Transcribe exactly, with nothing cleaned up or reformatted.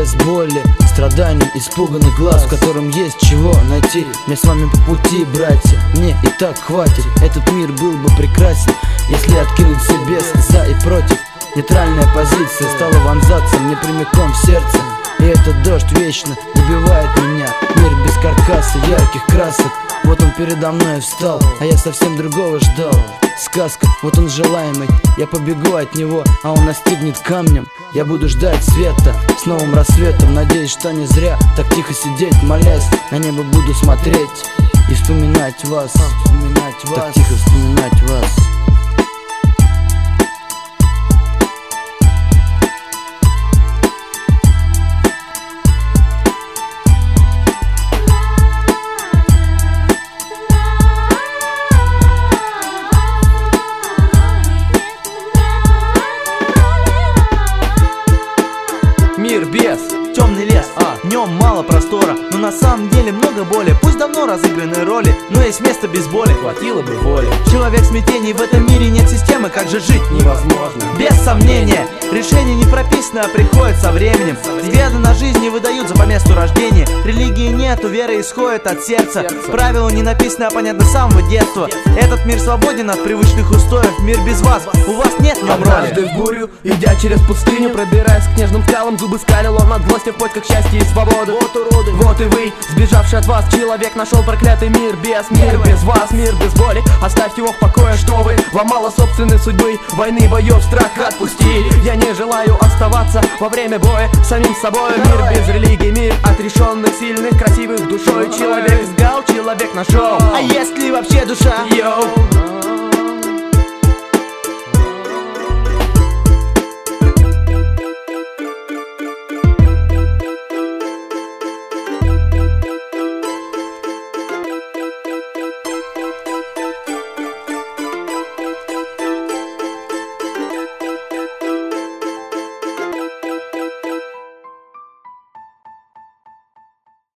без боли, страданий, испуганных глаз, в котором есть чего найти. Мне с вами по пути, братья, мне и так хватит. Этот мир был бы прекрасен, если откинуть все бесы за и против. Нейтральная позиция стала вонзаться мне прямиком в сердце. И этот дождь вечно убивает меня. Мир без каркаса, ярких красок. Вот он передо мной встал, а я совсем другого ждал. Сказка, вот он желаемый, я побегу от него, а он настигнет камнем. Я буду ждать света с новым рассветом. Надеюсь, что не зря так тихо сидеть, молясь. На небо буду смотреть и вспоминать вас, вспоминать вас, так тихо вспоминать вас. Мир без, темный лес, а, в нем мало простора, но на самом деле много боли. Пусть давно разыграны роли, но есть место без боли, хватило бы воли. Человек в смятении, в этом мире нет системы, как же жить невозможно. Без сомнения, решение не прописано, а приходит со временем. Взгляды на жизнь не выдают за по месту рождения. Религии нету, вера исходит от сердца. Правила не написаны, а понятно с самого детства. Этот мир свободен от привычных устоев. Мир без вас, у вас нет в нем роли. Однажды в бурю, идя через пустыню, пробираясь к нежным скалам, зубы скалил он от злости в поисках счастья и свободы. Вот уроды, вот и вы, сбежавший от вас человек, нашел проклятый мир без, мир без вас, мир без боли. Оставьте его в покое, что вы, вам мало собственной судьбы, войны, боев, страх отпусти. Я не желаю оставаться во время боя самим собой. Мир без религии, мир отрешенных, сильных, красивых душой. Человек искал, человек нашел. А есть ли вообще душа? Йоу.